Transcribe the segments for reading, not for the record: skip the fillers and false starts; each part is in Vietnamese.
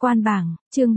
Quan bảng, chương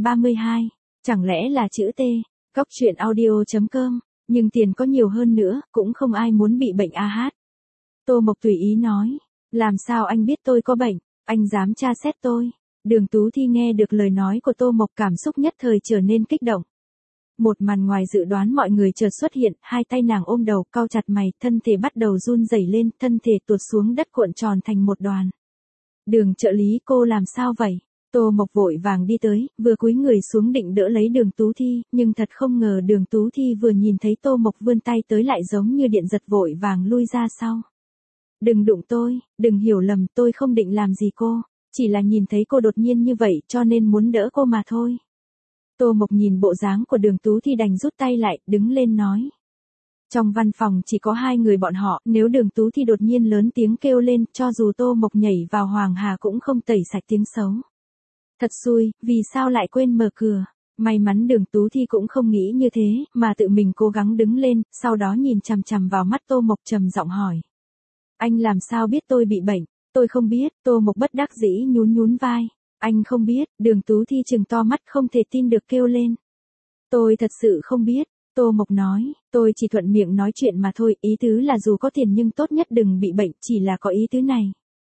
332. Chẳng lẽ là chữ T, Cóc truyện audio.com, nhưng tiền có nhiều hơn nữa, cũng không ai muốn bị bệnh hát. Tô Mộc tùy ý nói, làm sao anh biết tôi có bệnh, anh dám tra xét tôi. Đường Tú Thi nghe được lời nói của Tô Mộc cảm xúc nhất thời trở nên kích động. Một màn ngoài dự đoán mọi người chợt xuất hiện, hai tay nàng ôm đầu, cau chặt mày, thân thể bắt đầu run rẩy lên, thân thể tuột xuống đất cuộn tròn thành một đoàn. Đường trợ lý, cô làm sao vậy? Tô Mộc vội vàng đi tới, vừa cúi người xuống định đỡ lấy Đường Tú Thi, nhưng thật không ngờ Đường Tú Thi vừa nhìn thấy Tô Mộc vươn tay tới lại giống như điện giật vội vàng lui ra sau. Đừng đụng tôi, đừng hiểu lầm, tôi không định làm gì cô, chỉ là nhìn thấy cô đột nhiên như vậy cho nên muốn đỡ cô mà thôi. Tô Mộc nhìn bộ dáng của Đường Tú Thi đành rút tay lại, đứng lên nói. Trong văn phòng chỉ có hai người bọn họ, nếu Đường Tú Thi đột nhiên lớn tiếng kêu lên, cho dù Tô Mộc nhảy vào Hoàng Hà cũng không tẩy sạch tiếng xấu. Thật xui, vì sao lại quên mở cửa? May mắn Đường Tú Thi cũng không nghĩ như thế, mà tự mình cố gắng đứng lên, sau đó nhìn chằm chằm vào mắt Tô Mộc trầm giọng hỏi. Anh làm sao biết tôi bị bệnh? Tôi không biết, Tô Mộc bất đắc dĩ nhún vai. Anh không biết, Đường Tú Thi trừng to mắt không thể tin được kêu lên. Tôi thật sự không biết, Tô Mộc nói, tôi chỉ thuận miệng nói chuyện mà thôi, ý tứ là dù có tiền nhưng tốt nhất đừng bị bệnh, chỉ là có ý tứ này.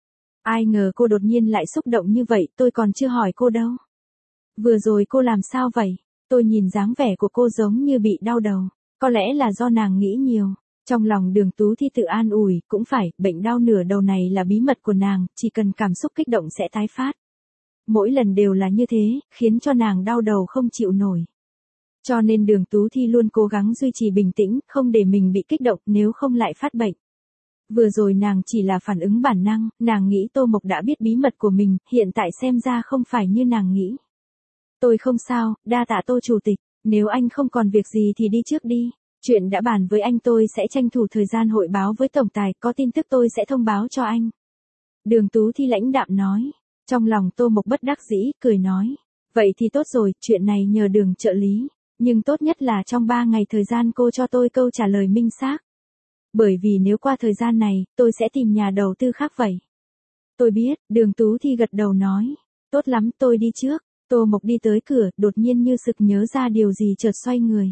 Ai ngờ cô đột nhiên lại xúc động như vậy, tôi còn chưa hỏi cô đâu. Vừa rồi cô làm sao vậy? Tôi nhìn dáng vẻ của cô giống như bị đau đầu, có lẽ là do nàng nghĩ nhiều. Trong lòng Đường Tú Thi tự an ủi, cũng phải, bệnh đau nửa đầu này là bí mật của nàng, chỉ cần cảm xúc kích động sẽ tái phát. Mỗi lần đều là như thế, khiến cho nàng đau đầu không chịu nổi. Cho nên Đường Tú Thi luôn cố gắng duy trì bình tĩnh, không để mình bị kích động, nếu không lại phát bệnh. Vừa rồi nàng chỉ là phản ứng bản năng, nàng nghĩ Tô Mộc đã biết bí mật của mình, hiện tại xem ra không phải như nàng nghĩ. Tôi không sao, đa tạ Tô chủ tịch, nếu anh không còn việc gì thì đi trước đi. Chuyện đã bàn với anh tôi sẽ tranh thủ thời gian hội báo với tổng tài, có tin tức tôi sẽ thông báo cho anh. Đường Tú Thi lãnh đạm nói. Trong lòng Tô Mộc bất đắc dĩ, cười nói. Vậy thì tốt rồi, chuyện này nhờ Đường trợ lý. Nhưng tốt nhất là trong 3 ngày thời gian cô cho tôi câu trả lời minh xác. Bởi vì nếu qua thời gian này, tôi sẽ tìm nhà đầu tư khác vậy. Tôi biết, Đường Tú Thi gật đầu nói. Tốt lắm, tôi đi trước. Tô Mộc đi tới cửa, đột nhiên như sực nhớ ra điều gì chợt xoay người.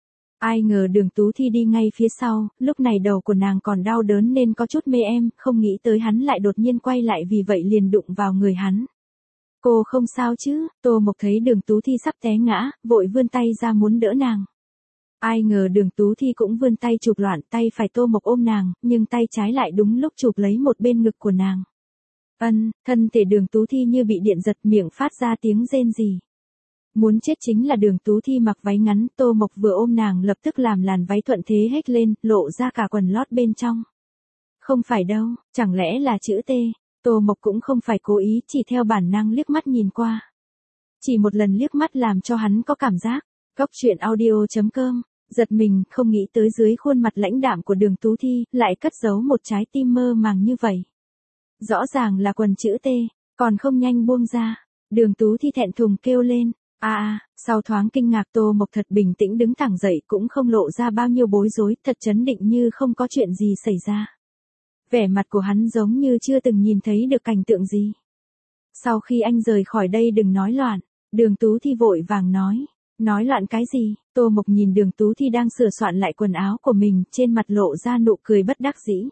Ai ngờ Đường Tú Thi đi ngay phía sau, lúc này đầu của nàng còn đau đớn nên có chút mê em, không nghĩ tới hắn lại đột nhiên quay lại vì vậy liền đụng vào người hắn. Cô không sao chứ? Tô Mộc thấy Đường Tú Thi sắp té ngã, vội vươn tay ra muốn đỡ nàng. Ai ngờ Đường Tú Thi cũng vươn tay chụp loạn, tay phải Tô Mộc ôm nàng, nhưng tay trái lại đúng lúc chụp lấy một bên ngực của nàng. Thân thể Đường Tú Thi như bị điện giật, miệng phát ra tiếng rên rỉ. Muốn chết chính là Đường Tú Thi mặc váy ngắn, Tô Mộc vừa ôm nàng lập tức làm làn váy thuận thế hết lên, lộ ra cả quần lót bên trong. Không phải đâu, chẳng lẽ là chữ T? Tô Mộc cũng không phải cố ý, chỉ theo bản năng liếc mắt nhìn qua. Chỉ một lần liếc mắt làm cho hắn có cảm giác. Cóc truyện audio.com, giật mình, không nghĩ tới dưới khuôn mặt lãnh đạm của Đường Tú Thi, lại cất giấu một trái tim mơ màng như vậy. Rõ ràng là quần chữ T, còn không nhanh buông ra. Đường Tú Thi thẹn thùng kêu lên. Sau thoáng kinh ngạc Tô Mộc thật bình tĩnh đứng thẳng dậy, cũng không lộ ra bao nhiêu bối rối, thật trấn định như không có chuyện gì xảy ra. Vẻ mặt của hắn giống như chưa từng nhìn thấy được cảnh tượng gì. Sau khi anh rời khỏi đây đừng nói loạn, Đường Tú Thi vội vàng nói. Nói loạn cái gì? Tô Mộc nhìn Đường Tú Thi đang sửa soạn lại quần áo của mình, trên mặt lộ ra nụ cười bất đắc dĩ.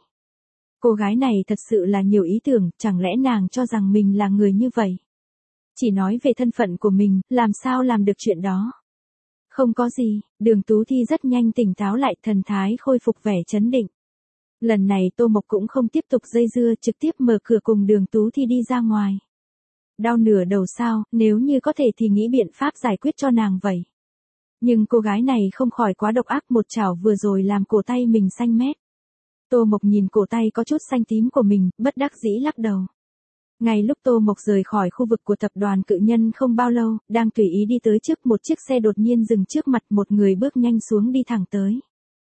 Cô gái này thật sự là nhiều ý tưởng, chẳng lẽ nàng cho rằng mình là người như vậy? Chỉ nói về thân phận của mình, làm sao làm được chuyện đó? Không có gì, Đường Tú Thi rất nhanh tỉnh táo lại, thần thái khôi phục vẻ trấn định. Lần này Tô Mộc cũng không tiếp tục dây dưa, trực tiếp mở cửa cùng Đường Tú Thi đi ra ngoài. Đau nửa đầu sao, nếu như có thể thì nghĩ biện pháp giải quyết cho nàng vậy. Nhưng cô gái này không khỏi quá độc ác, một chảo vừa rồi làm cổ tay mình xanh mét. Tô Mộc nhìn cổ tay có chút xanh tím của mình, bất đắc dĩ lắc đầu. Ngay lúc Tô Mộc rời khỏi khu vực của tập đoàn Cự Nhân không bao lâu, đang tùy ý đi tới trước một chiếc xe đột nhiên dừng trước mặt, một người bước nhanh xuống đi thẳng tới.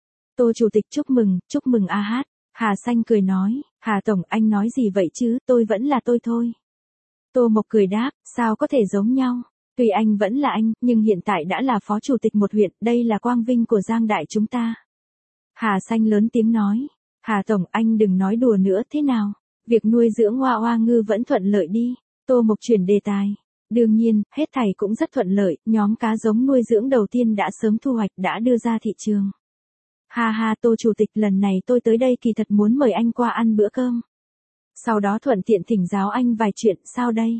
Tô chủ tịch chúc mừng hát. Hà Xanh cười nói, Hà Tổng anh nói gì vậy chứ, tôi vẫn là tôi thôi. Tô Mộc cười đáp, sao có thể giống nhau, tuy anh vẫn là anh, nhưng hiện tại đã là phó chủ tịch một huyện, đây là quang vinh của Giang Đại chúng ta. Hà Xanh lớn tiếng nói, Hà Tổng anh đừng nói đùa nữa, thế nào? Việc nuôi dưỡng Hoa Hoa Ngư vẫn thuận lợi đi. Tô Mộc chuyển đề tài. Đương nhiên, hết thảy cũng rất thuận lợi, nhóm cá giống nuôi dưỡng đầu tiên đã sớm thu hoạch đã đưa ra thị trường. Ha ha, Tô Chủ tịch, lần này tôi tới đây kỳ thật muốn mời anh qua ăn bữa cơm. Sau đó thuận tiện thỉnh giáo anh vài chuyện, sao đây?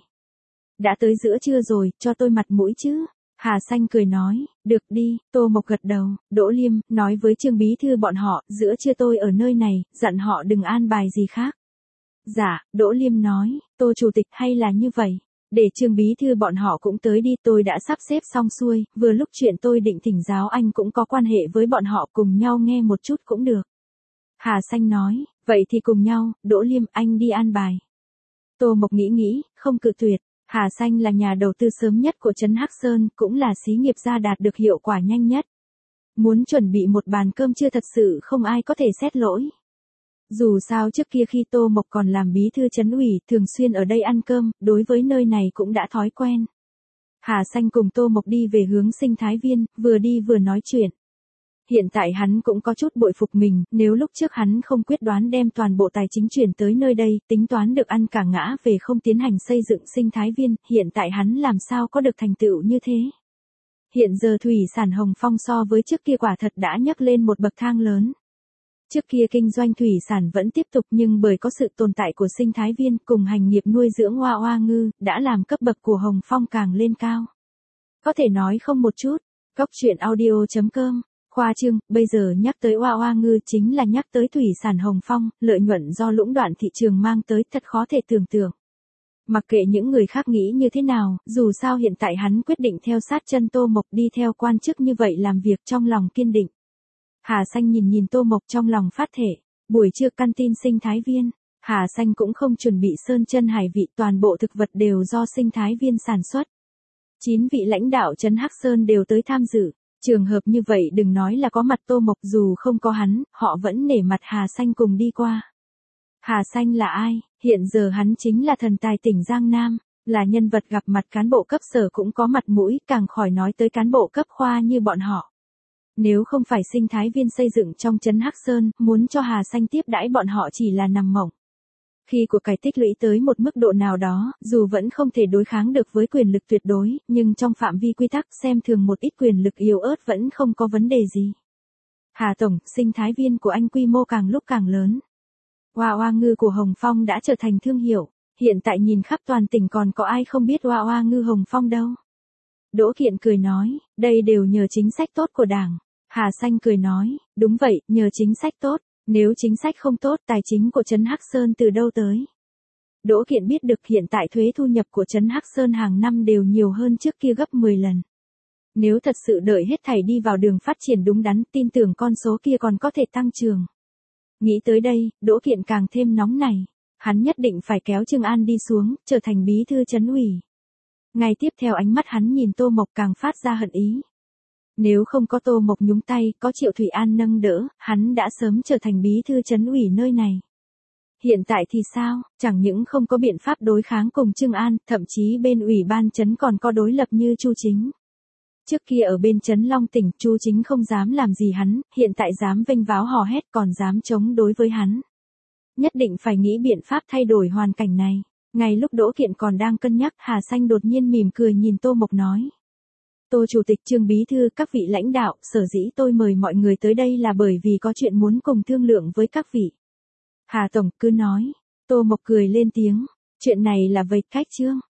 Đã tới giữa trưa rồi, cho tôi mặt mũi chứ. Hà Xanh cười nói, được đi, Tô Mộc gật đầu, Đỗ Liêm, nói với Trương Bí Thư bọn họ, giữa trưa tôi ở nơi này, dặn họ đừng an bài gì khác. Dạ, Đỗ Liêm nói, Tô Chủ tịch hay là như vậy, để Trương Bí Thư bọn họ cũng tới đi, tôi đã sắp xếp xong xuôi, vừa lúc chuyện tôi định thỉnh giáo anh cũng có quan hệ với bọn họ, cùng nhau nghe một chút cũng được. Hà Xanh nói, vậy thì cùng nhau, Đỗ Liêm, anh đi an bài. Tô Mộc nghĩ, không cự tuyệt. Hà Xanh là nhà đầu tư sớm nhất của trấn Hắc Sơn, cũng là xí nghiệp gia đạt được hiệu quả nhanh nhất. Muốn chuẩn bị một bàn cơm trưa thật sự không ai có thể xét lỗi. Dù sao trước kia khi Tô Mộc còn làm bí thư trấn ủy, thường xuyên ở đây ăn cơm, đối với nơi này cũng đã thói quen. Hà Xanh cùng Tô Mộc đi về hướng sinh thái viên, vừa đi vừa nói chuyện. Hiện tại hắn cũng có chút bội phục mình, nếu lúc trước hắn không quyết đoán đem toàn bộ tài chính chuyển tới nơi đây, tính toán được ăn cả ngã về không tiến hành xây dựng sinh thái viên, hiện tại hắn làm sao có được thành tựu như thế. Hiện giờ thủy sản Hồng Phong so với trước kia quả thật đã nhấc lên một bậc thang lớn. Trước kia kinh doanh thủy sản vẫn tiếp tục nhưng bởi có sự tồn tại của sinh thái viên cùng hành nghiệp nuôi dưỡng hoa hoa ngư, đã làm cấp bậc của Hồng Phong càng lên cao. Có thể nói không một chút. Cóc truyện audio.com Khoa trương, bây giờ nhắc tới hoa hoa ngư chính là nhắc tới thủy sản Hồng Phong, lợi nhuận do lũng đoạn thị trường mang tới thật khó thể tưởng tượng. Mặc kệ những người khác nghĩ như thế nào, dù sao hiện tại hắn quyết định theo sát chân Tô Mộc đi theo quan chức như vậy làm việc trong lòng kiên định. Hà Xanh nhìn Tô Mộc trong lòng phát thể, buổi trưa canteen sinh thái viên, Hà Xanh cũng không chuẩn bị sơn chân hải vị, toàn bộ thực vật đều do sinh thái viên sản xuất. 9 vị lãnh đạo trấn Hắc Sơn đều tới tham dự. Trường hợp như vậy đừng nói là có mặt Tô Mộc, dù không có hắn, họ vẫn nể mặt Hà Xanh cùng đi qua. Hà Xanh là ai? Hiện giờ hắn chính là thần tài tỉnh Giang Nam, là nhân vật gặp mặt cán bộ cấp sở cũng có mặt mũi, càng khỏi nói tới cán bộ cấp khoa như bọn họ. Nếu không phải sinh thái viên xây dựng trong trấn Hắc Sơn, muốn cho Hà Xanh tiếp đãi bọn họ chỉ là nằm mộng. Khi của cải tích lũy tới một mức độ nào đó, dù vẫn không thể đối kháng được với quyền lực tuyệt đối, nhưng trong phạm vi quy tắc xem thường một ít quyền lực yếu ớt vẫn không có vấn đề gì. Hà Tổng, sinh thái viên của anh quy mô càng lúc càng lớn. Hoa hoa ngư của Hồng Phong đã trở thành thương hiệu, hiện tại nhìn khắp toàn tỉnh còn có ai không biết hoa hoa ngư Hồng Phong đâu. Đỗ Kiện cười nói, đây đều nhờ chính sách tốt của Đảng. Hà Xanh cười nói, đúng vậy, nhờ chính sách tốt. Nếu chính sách không tốt, tài chính của trấn Hắc Sơn từ đâu tới? Đỗ Kiện biết được hiện tại thuế thu nhập của trấn Hắc Sơn hàng năm đều nhiều hơn trước kia gấp 10 lần. Nếu thật sự đợi hết thảy đi vào đường phát triển đúng đắn, tin tưởng con số kia còn có thể tăng trưởng. Nghĩ tới đây, Đỗ Kiện càng thêm nóng nảy. Hắn nhất định phải kéo Trương An đi xuống, trở thành bí thư trấn ủy. Ngay tiếp theo ánh mắt hắn nhìn Tô Mộc càng phát ra hận ý. Nếu không có Tô Mộc nhúng tay, có Triệu Thủy An nâng đỡ, hắn đã sớm trở thành bí thư trấn ủy nơi này. Hiện tại thì sao, chẳng những không có biện pháp đối kháng cùng Trương An, thậm chí bên ủy ban trấn còn có đối lập như Chu Chính. Trước kia ở bên trấn Long tỉnh, Chu Chính không dám làm gì hắn, hiện tại dám vênh váo hò hét còn dám chống đối với hắn. Nhất định phải nghĩ biện pháp thay đổi hoàn cảnh này. Ngay lúc Đỗ Kiện còn đang cân nhắc, Hà Xanh đột nhiên mỉm cười nhìn Tô Mộc nói. Tô Chủ tịch, Trương Bí Thư, các vị lãnh đạo, sở dĩ tôi mời mọi người tới đây là bởi vì có chuyện muốn cùng thương lượng với các vị. Hà Tổng, cứ nói. Tô Mộc cười lên tiếng. Chuyện này là vạch cách Trương.